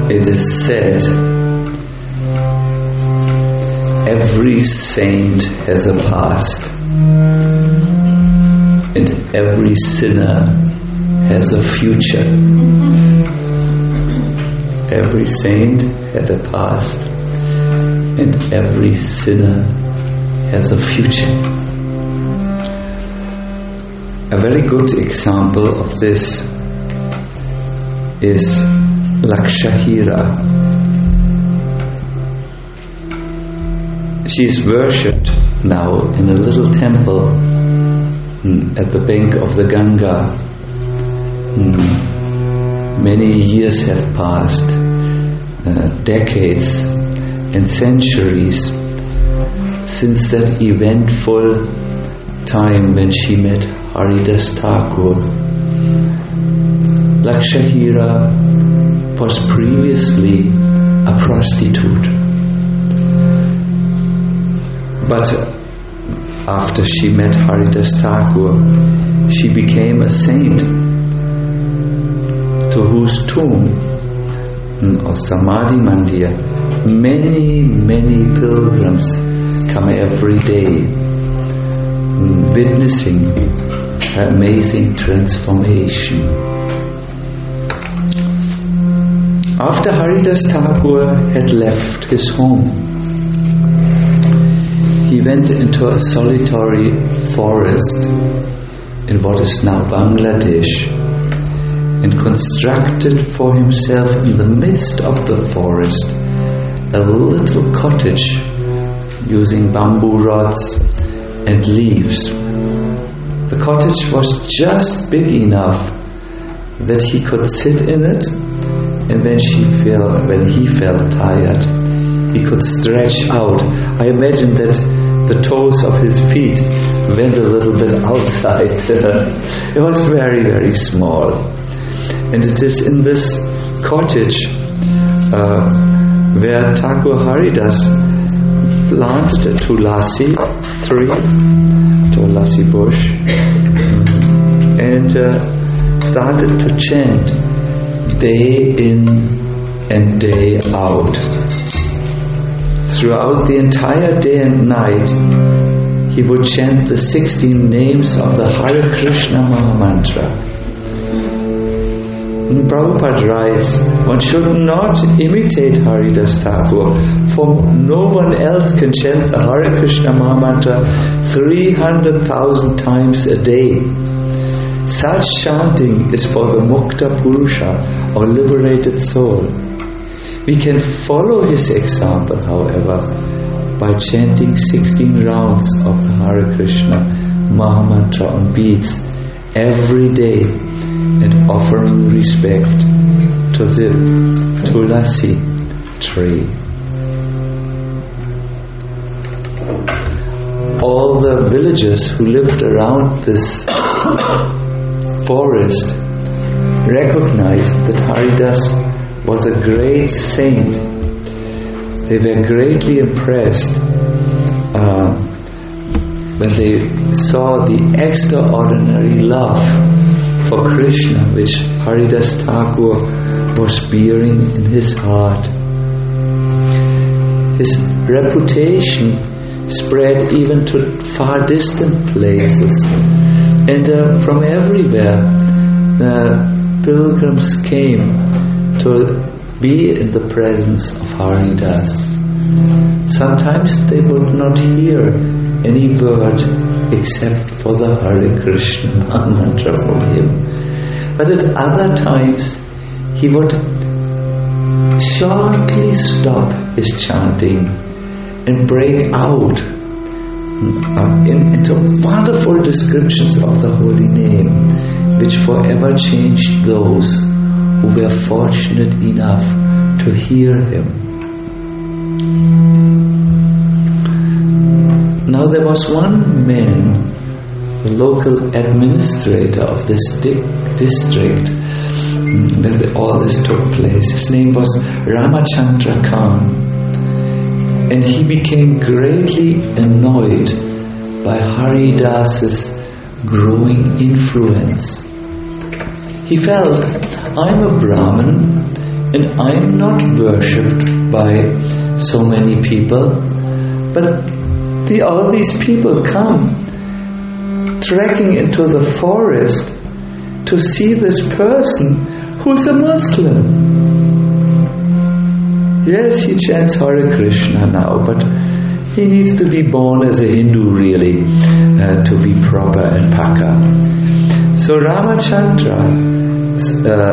it is said, every saint has a past, and every sinner has a future. Every saint had a past, and every sinner has a future. A very good example of this is Lakshahira. She is worshipped now in a little temple at the bank of the Ganga. Many years have passed, decades and centuries since that eventful time when she met Haridas Thakur. Lakshahira was previously a prostitute, but after she met Haridas Thakur, she became a saint, to whose tomb or Samadhi Mandir many pilgrims come every day, witnessing her amazing transformation. After Haridas Thakur had left his home, he went into a solitary forest in what is now Bangladesh, and constructed for himself in the midst of the forest a little cottage using bamboo rods and leaves. The cottage was just big enough that he could sit in it, and when he felt tired, he could stretch out. I imagine that the toes of his feet went a little bit outside. It was very small. And it is in this cottage where Thakur Haridas planted a tulasi tree, tulasi bush, and started to chant day in and day out. Throughout the entire day and night, he would chant the 16 names of the Hare Krishna Mahamantra. Prabhupada writes, one should not imitate Haridas Thakur, for no one else can chant the Hare Krishna Mahamantra 300,000 times a day. Such chanting is for the Mukta Purusha, or liberated soul. We can follow his example, however, by chanting 16 rounds of the Hare Krishna Mahamantra on beats every day, and offering respect to the tulasi tree. All the villagers who lived around this forest recognized that Haridas was a great saint. They were greatly impressed when they saw the extraordinary love for Krishna which Haridas Thakur was bearing in his heart. His reputation spread even to far distant places, and from everywhere the pilgrims came to be in the presence of Haridas. Sometimes they would not hear any word except for the Hare Krishna mantra from him. But at other times he would shortly stop his chanting and break out into wonderful descriptions of the holy name, which forever changed those who were fortunate enough to hear him. Now there was one man, the local administrator of this district, when all this took place. His name was Ramachandra Khan, and he became greatly annoyed by Haridas's growing influence. He felt, I'm a Brahmin and I'm not worshipped by so many people, but all these people come trekking into the forest to see this person who's a Muslim. Yes, he chants Hare Krishna now, but he needs to be born as a Hindu really to be proper and paka. So Ramachandra's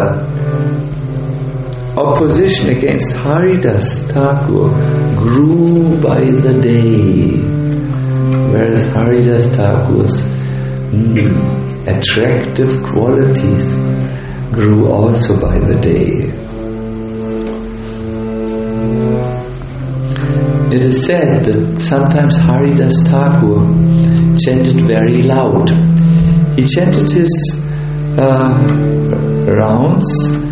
opposition against Haridas Thakur grew by the day, whereas Haridas Thakur's attractive qualities grew also by the day. It is said that sometimes Haridas Thakur chanted very loud. He chanted his rounds,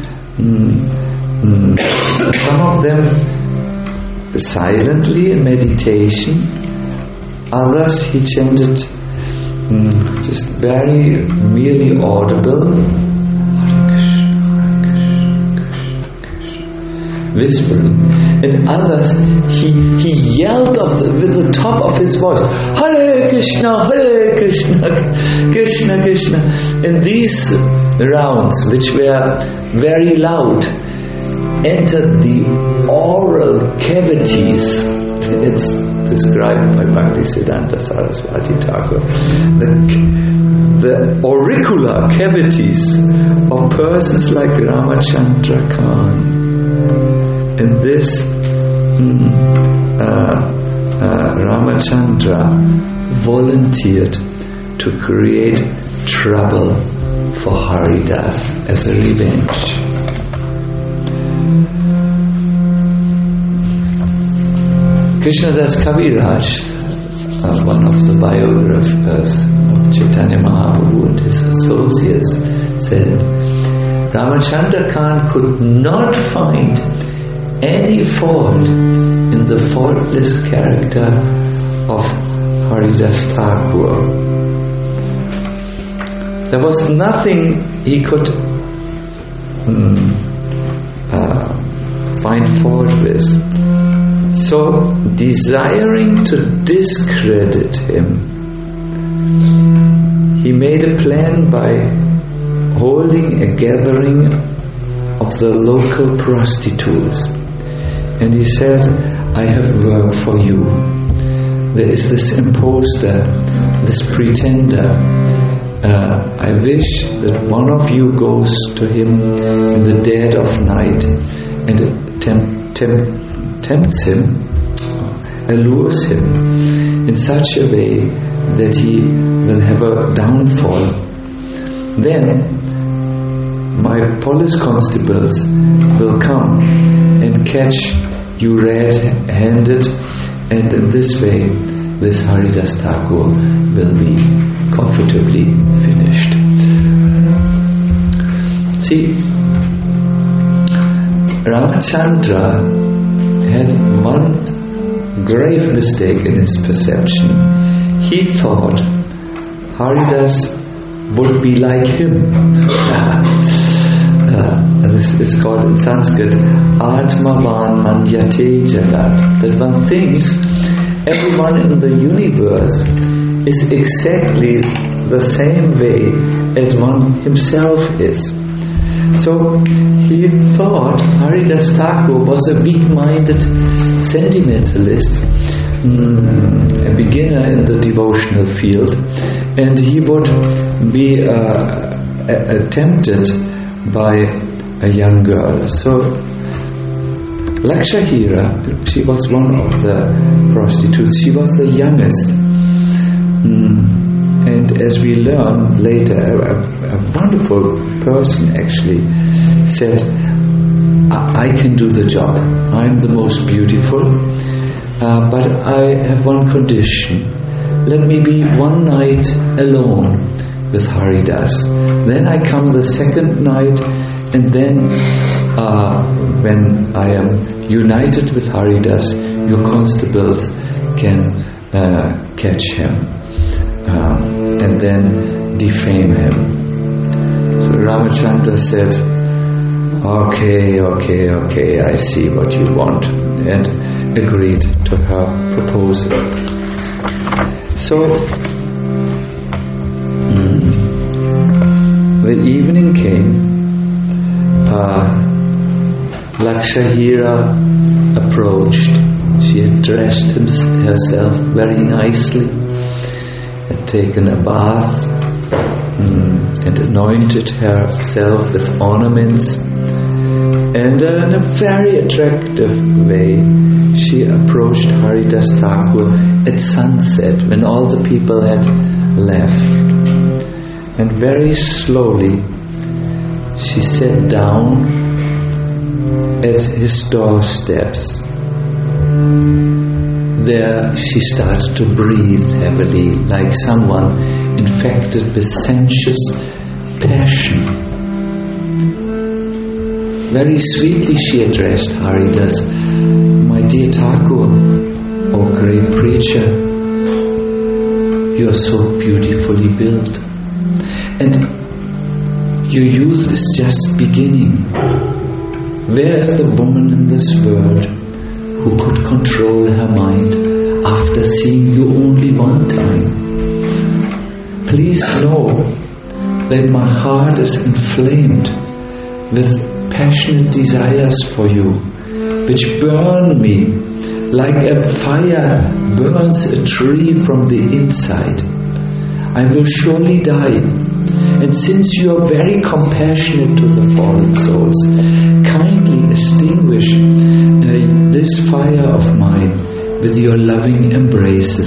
some of them silently in meditation, others he chanted just very merely audible, whispering, and others he yelled with the top of his voice, Hare Krishna, Krishna Krishna. And these rounds, which were very loud, entered the oral cavities. It's described by Bhaktisiddhanta Saraswati Thakur, the auricular cavities of persons like Ramachandra Khan. And this Ramachandra volunteered to create trouble for Haridas as a revenge. Krishnadas Kaviraj, one of the biographers of Chaitanya Mahaprabhu and his associates, said Ramachandra Khan could not find any fault in the faultless character of Haridas Thakur. There was nothing he could find fault with. So, desiring to discredit him, he made a plan by holding a gathering of the local prostitutes. And he said, I have work for you. There is this imposter, this pretender. I wish that one of you goes to him in the dead of night and tempts him, allures him in such a way that he will have a downfall. Then my police constables will come and catch you red-handed, and in this way this Haridas Thakur will be comfortably finished. See, Ramachandra had one grave mistake in his perception. He thought Haridas would be like him. This is called in Sanskrit Atmavan Manyate Jagat. That one thinks everyone in the universe is exactly the same way as one himself is. So he thought Haridas Thakur was a weak-minded sentimentalist, a beginner in the devotional field, and he would be tempted by a young girl. So Lakshahira, she was one of the prostitutes. She was the youngest. And as we learn later, a wonderful person actually said, I can do the job. I'm the most beautiful, but I have one condition. Let me be one night alone with Haridas. Then I come the second night, and then when I am united with Haridas, your constables can catch him and then defame him. So Ramachandra said, Okay, I see what you want, and agreed to her proposal. So, the evening came. Lakshahira approached. She had dressed herself very nicely, had taken a bath, and anointed herself with ornaments. And in a very attractive way, she approached Haridas Thakur at sunset when all the people had left. And very slowly, she sat down at his doorsteps. There she started to breathe heavily, like someone infected with sensuous passion. Very sweetly she addressed Haridas, "My dear Thakur, oh great preacher, you are so beautifully built, and your youth is just beginning. Where is the woman in this world who could control her mind after seeing you only one time? Please know that my heart is inflamed with passionate desires for you, which burn me like a fire burns a tree from the inside. I will surely die, and since you are very compassionate to the fallen souls, kindly extinguish this fire of mine with your loving embraces."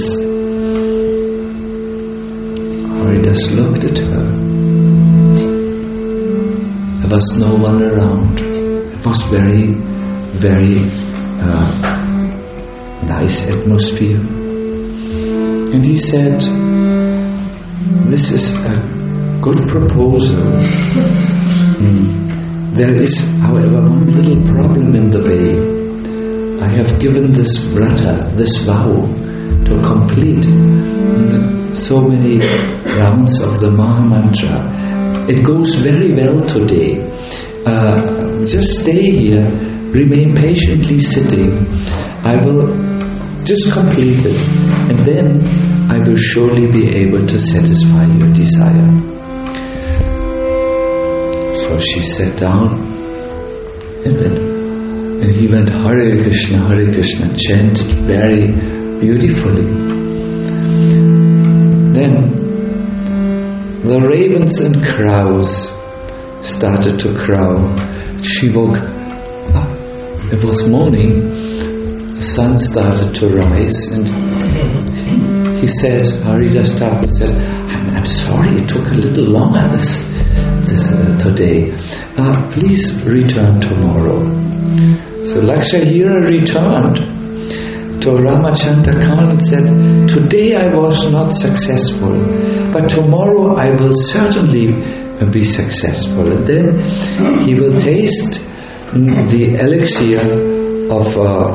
Haridas looked at her. There was no one around. It was very, very nice atmosphere. And he said, "This is a good proposal. There is, however, one little problem in the way. I have given this vrata, this vow, to complete so many rounds of the Mahamantra. It goes very well today. Just stay here, remain patiently sitting. I will just complete it, and then I will surely be able to satisfy your desire." So she sat down, and he went Hare Krishna, chanted very beautifully. Then the ravens and crows started to crow. She woke up. It was morning. The sun started to rise, and he said, Haridas Thakur said, I'm sorry it took a little longer this today. Please return tomorrow. So Lakshahira returned to Ramachandra Khan and said, "Today I was not successful, but tomorrow I will certainly be successful. And then he will taste the elixir of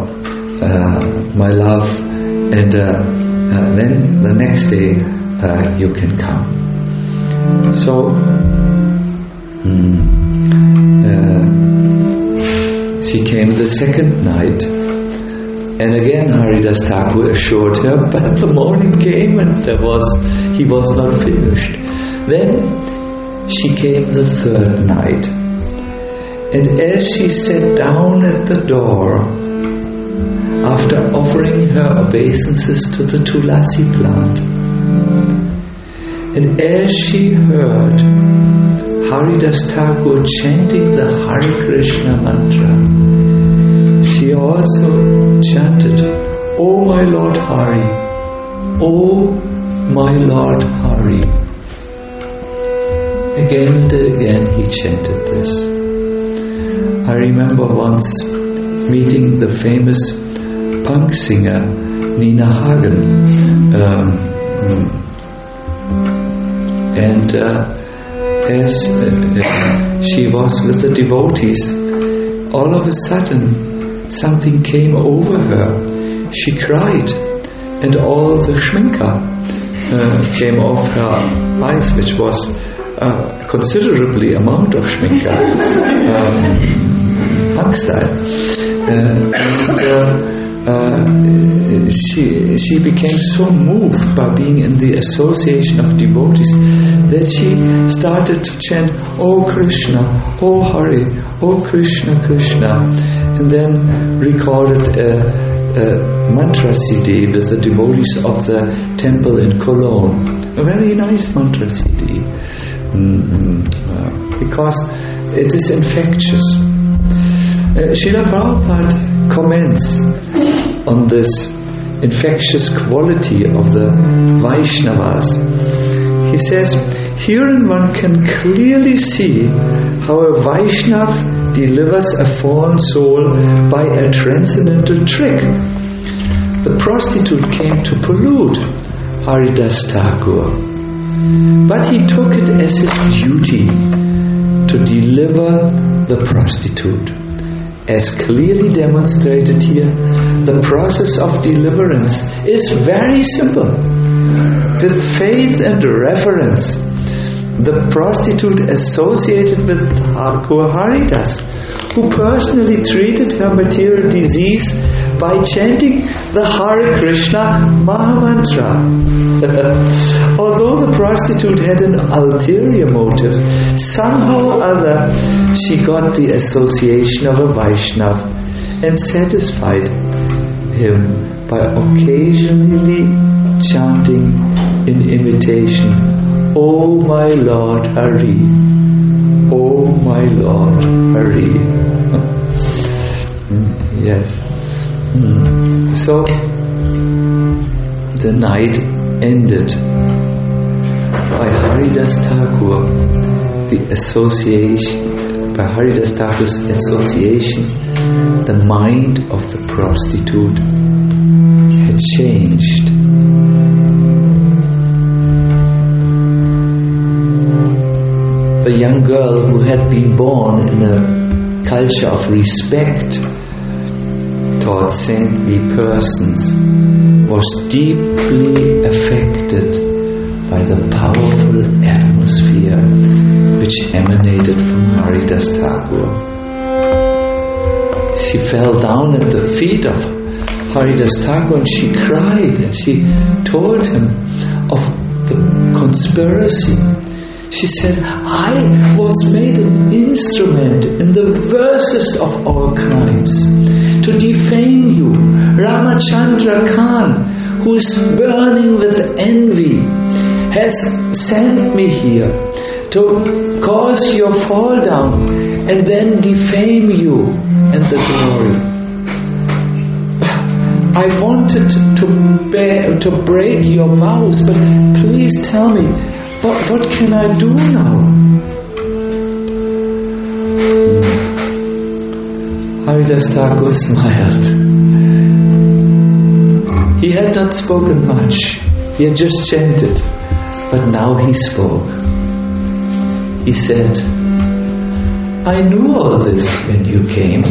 my love, and then the next day you can come." So she came the second night, and again Haridas Thakur assured her, but the morning came and he was not finished. Then she came the third night, and as she sat down at the door, after offering her obeisances to the Tulasi plant, and as she heard Haridas Thakur chanting the Hare Krishna mantra, she also chanted, "Oh my Lord Hari, oh my Lord Hari." Again and again he chanted this. I remember once meeting the famous punk singer Nina Hagen, and as she was with the devotees, all of a sudden something came over her. She cried, and all the shminka came off her eyes, which was considerably amount of shminka, punk style, and she became so moved by being in the association of devotees that she started to chant, "Oh Krishna, oh Hari, oh Krishna, Krishna," and then recorded a mantra CD with the devotees of the temple in Cologne. A very nice mantra CD, because it is infectious. Srila Prabhupada comments on this infectious quality of the Vaishnavas. He says, "Herein one can clearly see how a Vaishnav delivers a fallen soul by a transcendental trick. The prostitute came to pollute Haridas Thakur, but he took it as his duty to deliver the prostitute. As clearly demonstrated here, the process of deliverance is very simple. With faith and reverence, the prostitute associated with Thakur Haridas, who personally treated her material disease by chanting the Hare Krishna Mahamantra. Although the prostitute had an ulterior motive, somehow or other she got the association of a Vaishnav and satisfied him by occasionally chanting in imitation, 'Oh my Lord Hari, oh my Lord Hari.'" Yes. So the night ended by Haridas Thakur, by Haridas Thakur's association, the mind of the prostitute had changed. The young girl who had been born in a culture of respect towards saintly persons was deeply affected by the powerful atmosphere which emanated from Haridas Thakur. She fell down at the feet of Haridas Thakur and she cried and she told him of the conspiracy. She said, "I was made an instrument in the worstest of our crimes to defame you. Ramachandra Khan, who is burning with envy, has sent me here to cause your fall down and then defame you and the glory. I wanted to break your vows, but please tell me, what can I do now?" Haridas Thakur smiled. He had not spoken much. He had just chanted. But now he spoke. He said, "I knew all this when you came.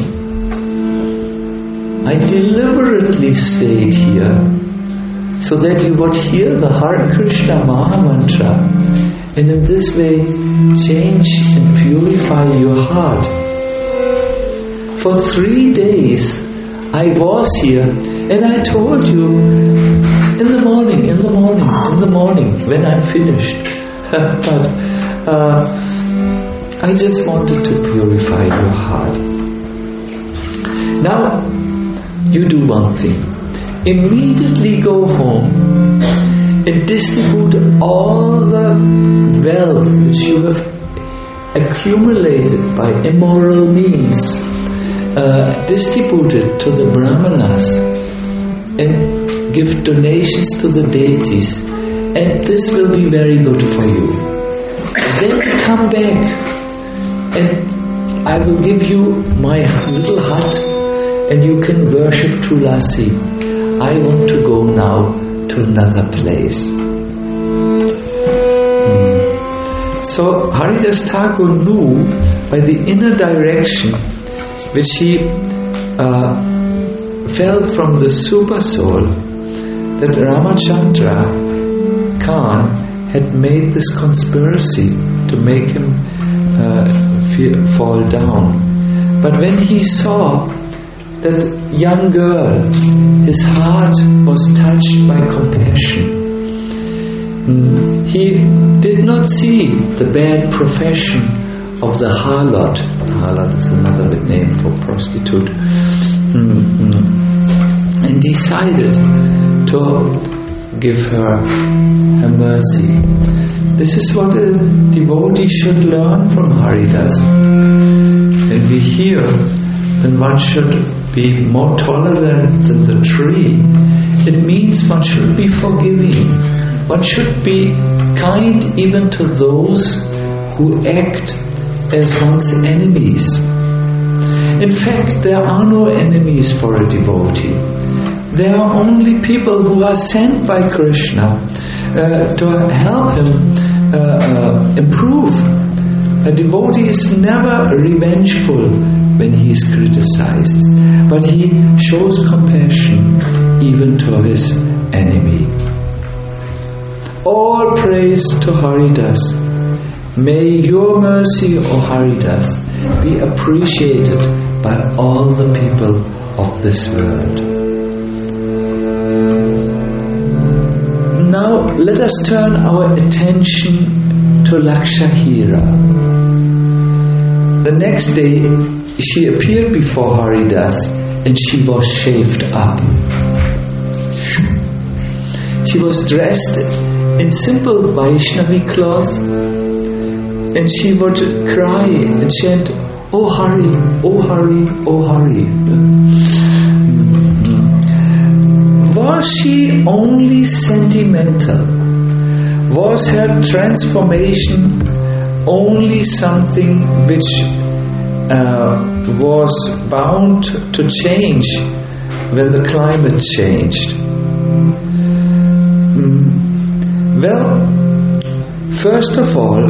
I deliberately stayed here so that you would hear the Hare Krishna Mahamantra and in this way change and purify your heart. For 3 days I was here and I told you in the morning when I'm finished. But I just wanted to purify your heart. Now you do one thing. Immediately go home and distribute all the wealth which you have accumulated by immoral means. Distribute it to the brahmanas and give donations to the deities, and this will be very good for you. Then come back and I will give you my little hut and you can worship Tulasi. I want to go now to another place." So Haridas Thakur knew by the inner direction which he felt from the super soul that Ramachandra Khan had made this conspiracy to make him fall down. But when he saw that young girl, his heart was touched by compassion. He did not see the bad profession of the harlot. Harlot is another name for prostitute. And decided to give her mercy. This is what a devotee should learn from Haridas. When we hear that one should be more tolerant than the tree, it means one should be forgiving. One should be kind even to those who act as one's enemies. In fact, there are no enemies for a devotee. There are only people who are sent by Krishna to help him improve. A devotee is never revengeful when he is criticized, but he shows compassion even to his enemy. All praise to Haridas. May your mercy, O Haridas, be appreciated by all the people of this world. Now let us turn our attention to Lakshahira. The next day she appeared before Haridas and she was shaved up. She was dressed in simple Vaishnavi cloth and she would cry and chant, "Oh Hari, oh Hari, oh Hari." Was she only sentimental? Was her transformation only something which was bound to change when the climate changed? Well, first of all,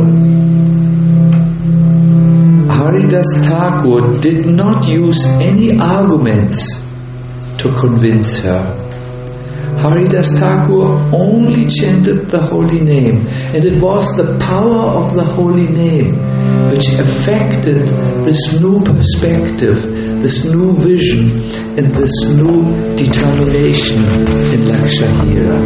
Haridas Thakur did not use any arguments to convince her. Haridas Thakur only chanted the holy name, and it was the power of the holy name which affected this new perspective, this new vision, and this new determination in Lakshahira.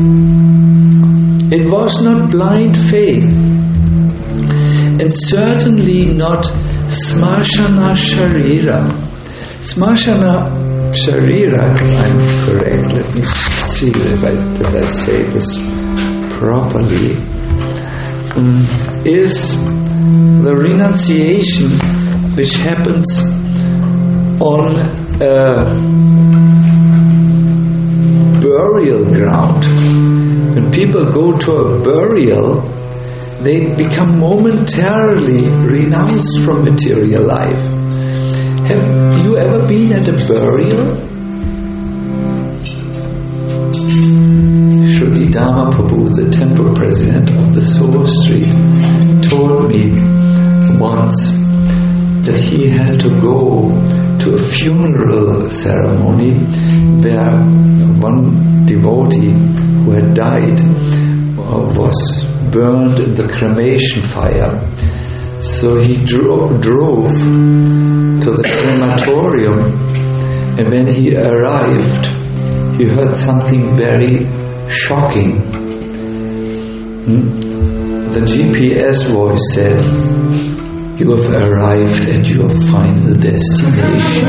It was not blind faith, and certainly not Smarshana Sharira. Smarshana Sharira, I'm correct, let me see if I say this properly, is the renunciation which happens on a burial ground. When people go to a burial, they become momentarily renounced from material life. Have you ever been at a burial? Shruti Dharma Prabhu, the temple president of the Soho Street, told me once that he had to go to a funeral ceremony where one devotee who had died was burned in the cremation fire. So he drove to the crematorium, and when he arrived, he heard something very shocking. The GPS voice said, "You have arrived at your final destination."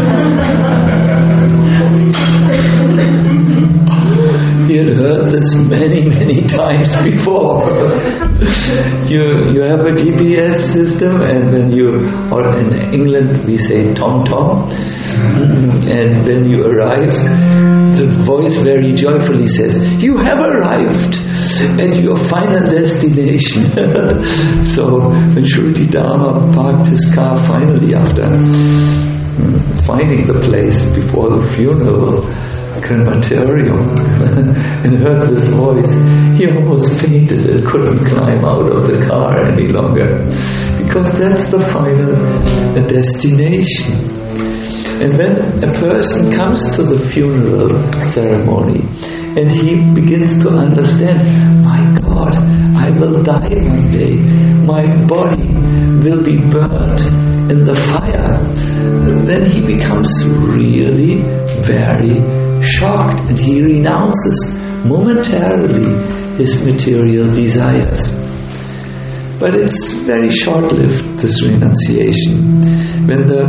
He had heard this many, many times before. You have a GPS system, and when or in England we say tom-tom, and when you arrive, the voice very joyfully says, "You have arrived at your final destination." So when Shruti Dharma parked his car finally after finding the place before the funeral crematorium and heard this voice, he almost fainted and couldn't climb out of the car any longer, because that's the final destination. And when a person comes to the funeral ceremony and he begins to understand, my God, I will die one day, my body will be burnt in the fire, then he becomes really very shocked and he renounces momentarily his material desires. But it's very short-lived, this renunciation. When the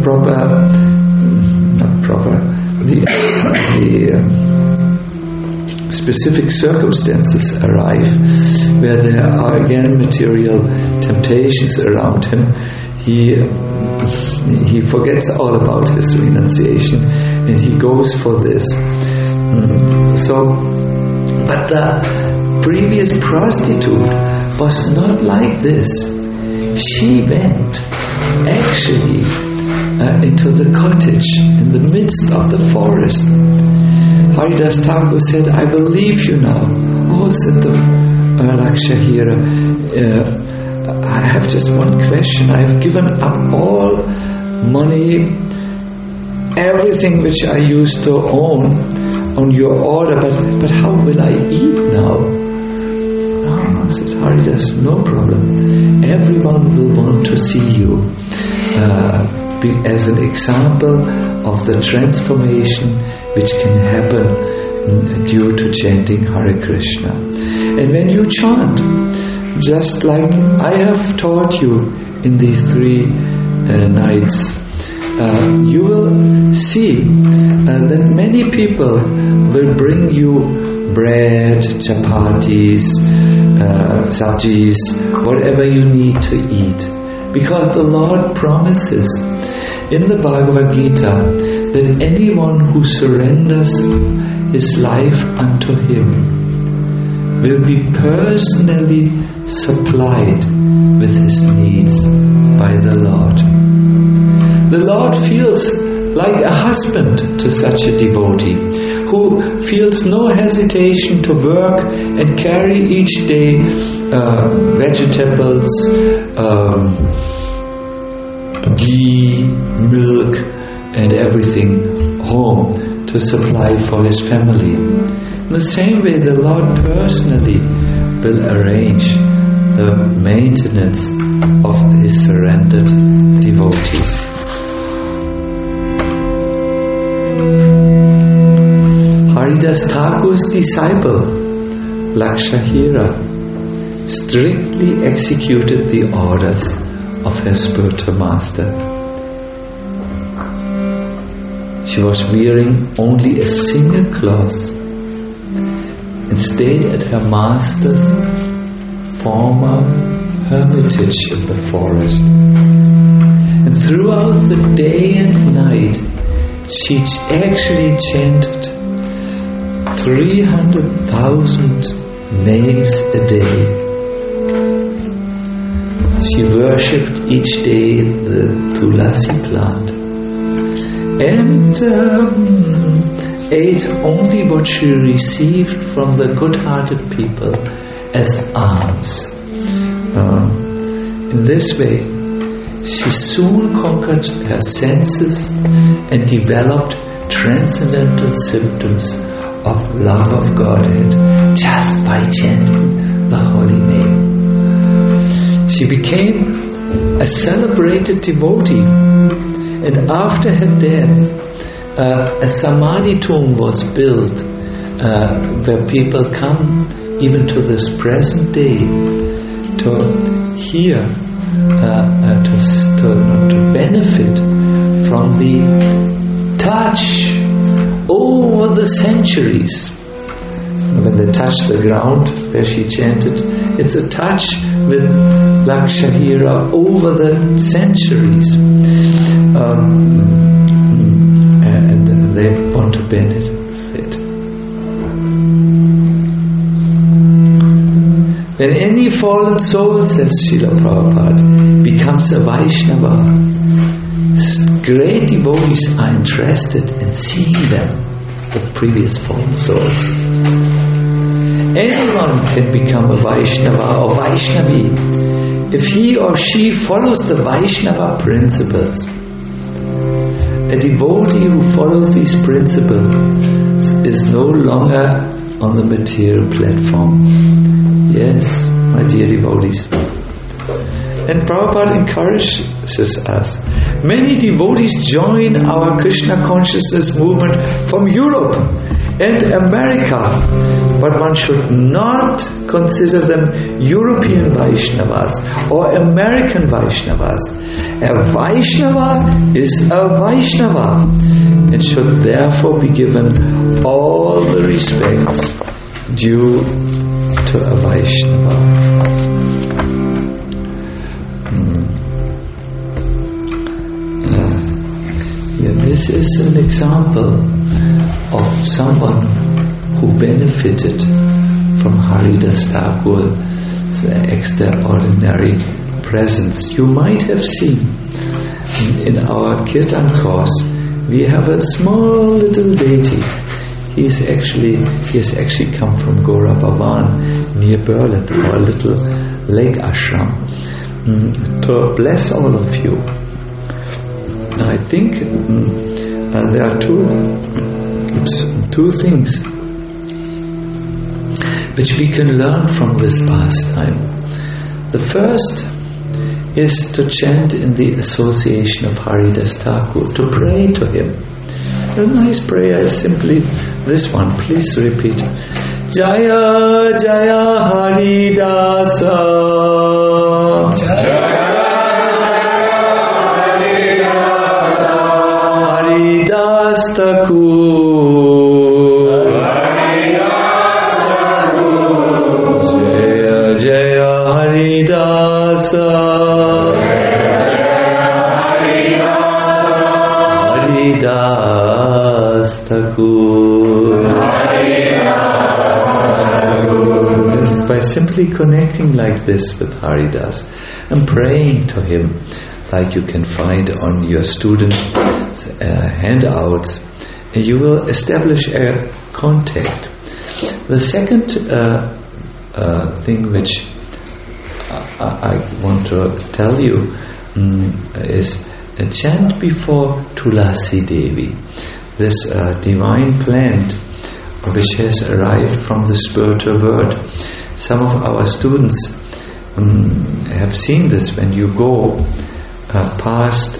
specific circumstances arrive, where there are again material temptations around him, he forgets all about his renunciation and he goes for this. But the previous prostitute was not like this. She went actually into the cottage in the midst of the forest. Haridas Thakur said, I will leave you now. Oh, said the Lakshahira, I have just one question. I have given up all money, everything which I used to own on your order, but how will I eat now? Oh, said Haridas, no problem. Everyone will want to see you as an example of the transformation which can happen due to chanting Hare Krishna. And when you chant, just like I have taught you in these 3 nights, you will see that many people will bring you bread, chapatis, sabjis, whatever you need to eat. Because the Lord promises in the Bhagavad Gita that anyone who surrenders his life unto Him will be personally supplied with his needs by the Lord. The Lord feels like a husband to such a devotee who feels no hesitation to work and carry each day vegetables, ghee, milk and everything home to supply for his family. In the same way, the Lord personally will arrange the maintenance of his surrendered devotees. Haridas Thakur's disciple, Lakshahira, strictly executed the orders of her spiritual master. She was wearing only a single cloth and stayed at her master's former hermitage in the forest. And throughout the day and night, she actually chanted 300,000 names a day. She worshipped each day the Tulasi plant and ate only what she received from the good-hearted people as alms. In this way, she soon conquered her senses and developed transcendental symptoms of love of Godhead just by chanting the holy name. She became a celebrated devotee, and after her death, a samadhi tomb was built where people come even to this present day to hear, to benefit from the touch over the centuries. When they touch the ground where she chanted, it's a touch with Lakshahira over the centuries. And they want to benefit. When any fallen soul, says Srila Prabhupada, becomes a Vaishnava, great devotees are interested in seeing them, the previous fallen souls. Anyone can become a Vaishnava or Vaishnavi if he or she follows the Vaishnava principles. A devotee who follows these principles is no longer on the material platform. Yes, my dear devotees. And Prabhupada encourages us. Many devotees join our Krishna consciousness movement from Europe and America, but one should not consider them European Vaishnavas or American Vaishnavas. A Vaishnava is a Vaishnava and should therefore be given all the respects due to a Vaishnava. This is an example of someone who benefited from Haridas Thakur's extraordinary presence. You might have seen in our Kirtan course, we have a small little deity. He has actually come from Gora Bhavan near Berlin, our little lake ashram, to bless all of you. I think there are two things which we can learn from this pastime. The first is to chant in the association of Haridas Thakur, to pray to him. A nice prayer is simply this one. Please repeat. Jaya Jaya Haridasa. Jaya Haridas Thakur. Jaya Jaya Haridasa. Haridas Thakur. By simply connecting like this with Haridas and praying to him, like you can find on your student handouts, you will establish a contact. The second thing which I want to tell you is a chant before Tulasi Devi, this divine plant which has arrived from the spiritual world. Some of our students have seen this when you go past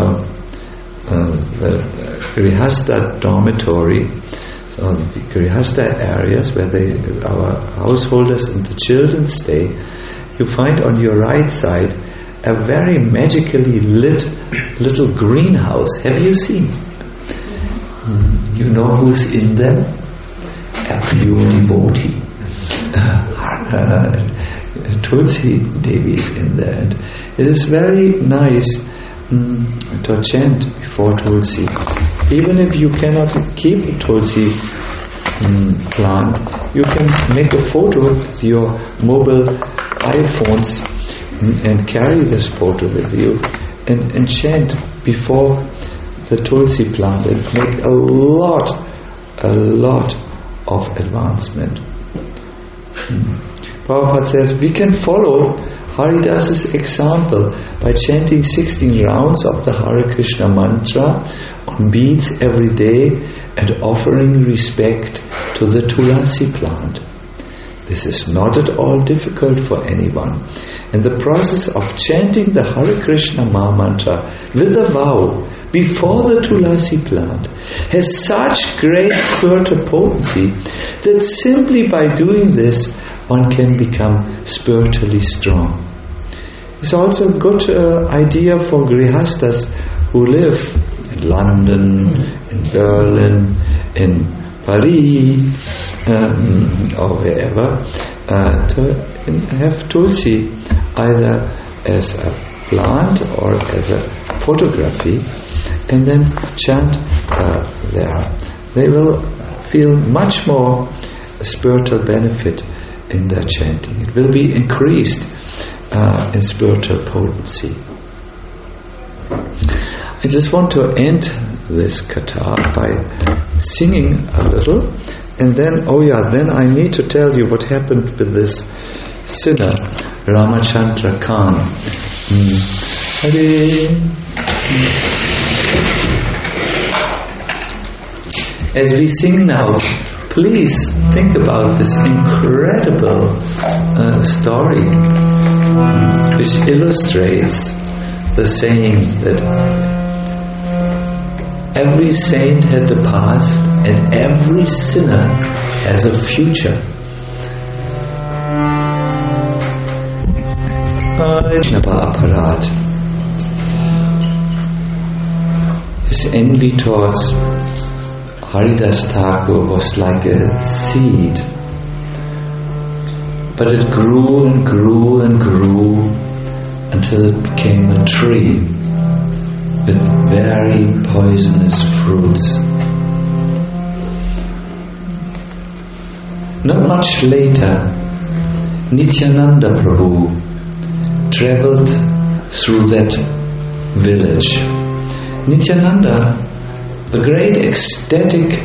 the Grihastha dormitory, so the Grihastha areas where our householders and the children stay. You find on your right side a very magically lit little greenhouse. Have you seen? You know who's in there? A pure devotee. Tulsi Devi is in there. And it is very nice to chant before Tulsi. Even if you cannot keep a Tulsi plant, you can make a photo with your mobile iPhones and carry this photo with you and chant before the Tulsi plant and make a lot of advancement. Prabhupada says we can follow Haridas's example by chanting 16 rounds of the Hare Krishna mantra on beads every day and offering respect to the Tulasi plant. This is not at all difficult for anyone. And the process of chanting the Hare Krishna Maha Mantra with a vow before the Tulasi plant has such great spiritual potency that simply by doing this one can become spiritually strong. It's also a good idea for grihastas who live in London, in Berlin, in Paris, or wherever, to have Tulsi either as a plant or as a photography, and then chant there. They will feel much more spiritual benefit in their chanting. It will be increased in spiritual potency. I just want to end this katha by singing a little, and then I need to tell you what happened with this sinner, Ramachandra Khan. Hare as we sing now, please think about this incredible story which illustrates the saying that every saint had a past and every sinner has a future. Apparat. His envy towards Haridas Thakur was like a seed, but it grew and grew and grew until it became a tree with very poisonous fruits. Not much later, Nityananda Prabhu travelled through that village. Nityananda, the great ecstatic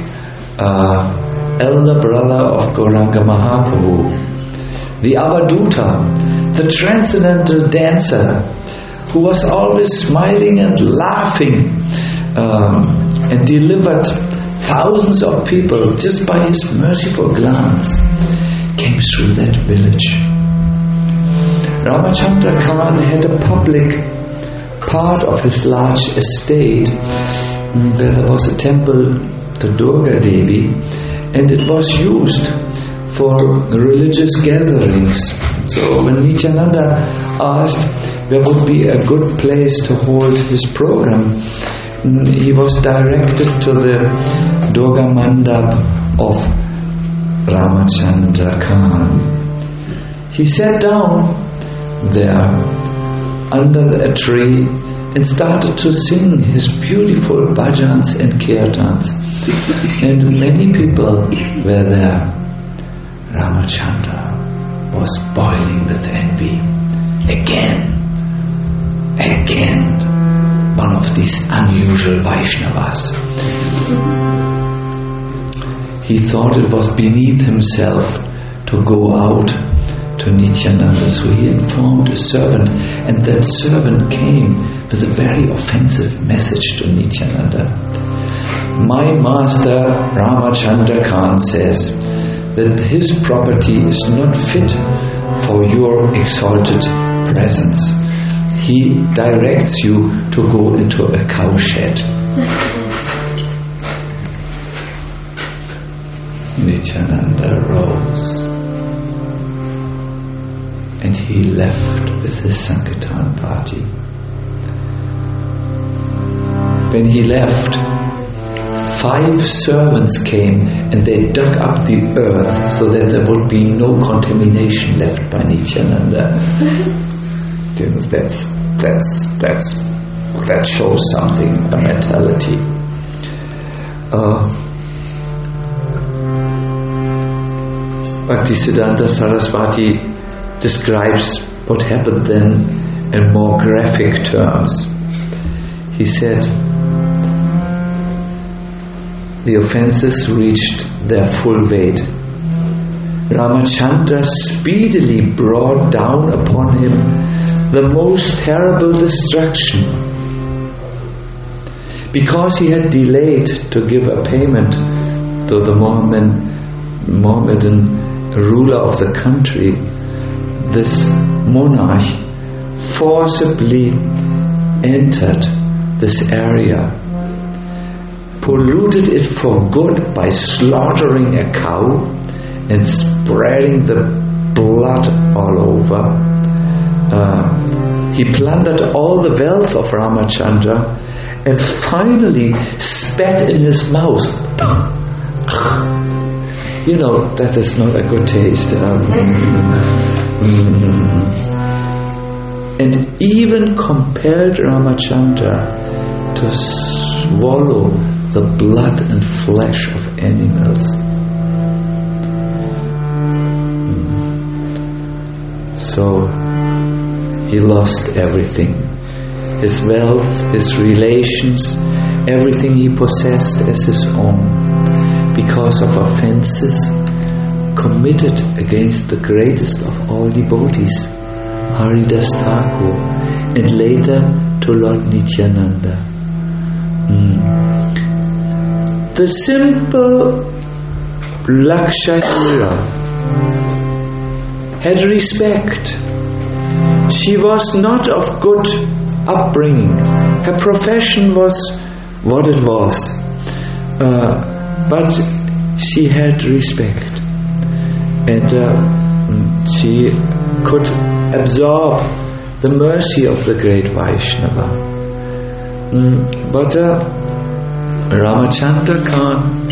elder brother of Gauranga Mahaprabhu, the Avaduta, the transcendental dancer, who was always smiling and laughing and delivered thousands of people just by his merciful glance, came through that village. Ramachandra Khan had a public part of his large estate where there was a temple to Durga Devi, and it was used for religious gatherings. So when Nityananda asked where would be a good place to hold his program, he was directed to the Durga Mandap of Ramachandra Khan. He sat down there under a tree and started to sing his beautiful bhajans and kirtans, and many people were there. Ramachandra was boiling with envy. Again, one of these unusual Vaishnavas. He thought it was beneath himself to go out to Nityananda, so he informed a servant, and that servant came with a very offensive message to Nityananda. My master Ramachandra Khan says that his property is not fit for your exalted presence. He directs you to go into a cowshed. Nityananda rose and he left with his Sankirtan party. When he left, 5 servants came and they dug up the earth so that there would be no contamination left by Nityananda. That shows something, a mentality. Bhaktisiddhanta Saraswati describes what happened then in more graphic terms. He said, the offences reached their full weight. Ramachandra speedily brought down upon him the most terrible destruction. Because he had delayed to give a payment to the Mohammedan ruler of the country, this monarch forcibly entered this area, polluted it for good by slaughtering a cow and spreading the blood all over. He plundered all the wealth of Ramachandra and finally spat in his mouth. You know, that is not a good taste. And even compelled Ramachandra to swallow the blood and flesh of animals. So he lost everything. His wealth, his relations, everything he possessed as his own, because of offences committed against the greatest of all devotees, Haridas Thakur, and later to Lord Nityananda. The simple Lakshahira had respect. She was not of good upbringing. Her profession was what it was. But she had respect. And she could absorb the mercy of the great Vaishnava. But Ramachandra Khan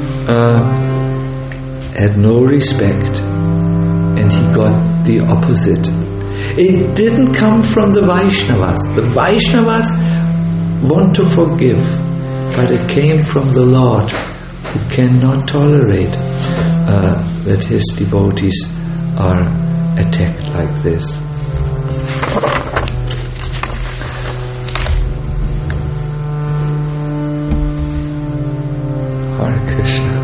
had no respect, and he got the opposite. It didn't come from the Vaishnavas. The Vaishnavas want to forgive, but it came from the Lord, who cannot tolerate that his devotees are attacked like this. Hare Krishna.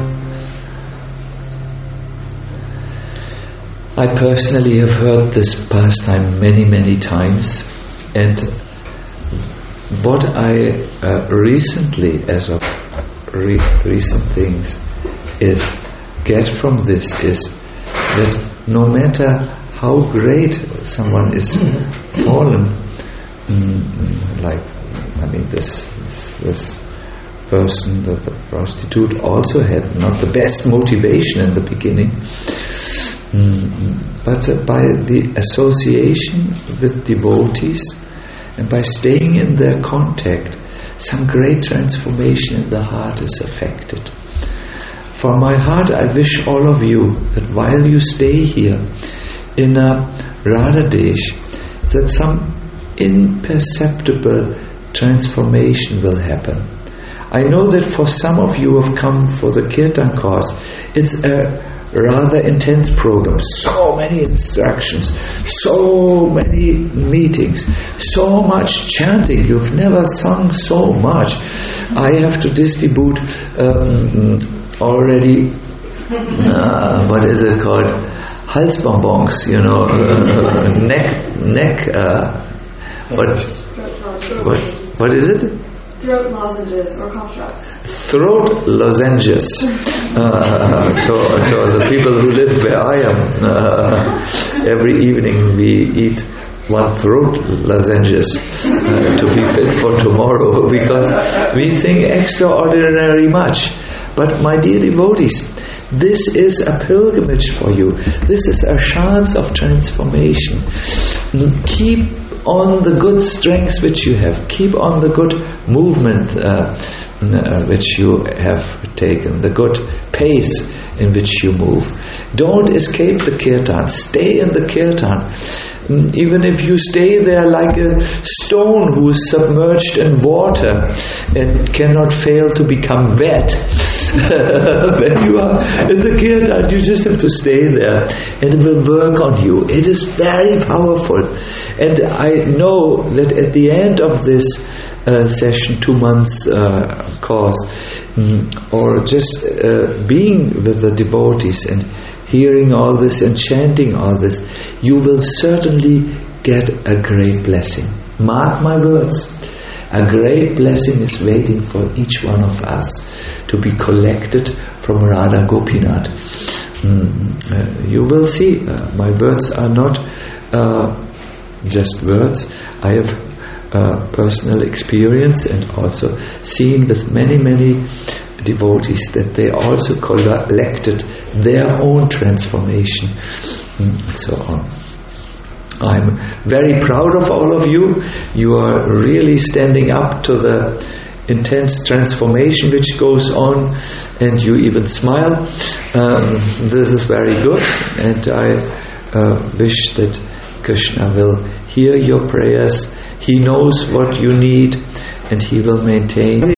I personally have heard this pastime many, many times, and what I recently, as of recent things, get from this is that no matter how great someone is fallen, this person, the prostitute, also had not the best motivation in the beginning, but by the association with devotees and by staying in their contact, some great transformation in the heart is affected. From my heart, I wish all of you that while you stay here in Radhadesh, that some imperceptible transformation will happen. I know that for some of you who have come for the Kirtan course, it's a rather intense program. So many instructions, so many meetings, so much chanting. You've never sung so much. I have to distribute already, what is it called? Halsbonbons, neck, what is it? Throat lozenges or cough drops. Throat lozenges to the people who live where I am. Every evening we eat one throat lozenges to be fit for tomorrow, because we think extraordinary much. But my dear devotees, this is a pilgrimage for you. This is a chance of transformation. Keep on the good strength which you have. Keep on the good movement which you have taken, the good pace in which you move. Don't escape the kirtan. Stay in the kirtan. Even if you stay there like a stone who is submerged in water and cannot fail to become wet, when you are in the kirtan, you just have to stay there and it will work on you. It is very powerful. And I know that at the end of this session, 2 months course, or just being with the devotees and hearing all this and chanting all this, you will certainly get a great blessing. Mark my words. A great blessing is waiting for each one of us to be collected from Radha Gopinath. You will see, my words are not just words. I have personal experience and also seen with many devotees that they also collected their own transformation and so on. I'm very proud of all of you. You are really standing up to the intense transformation which goes on, and you even smile. This is very good, and I wish that Krishna will hear your prayers. He knows what you need, and he will maintain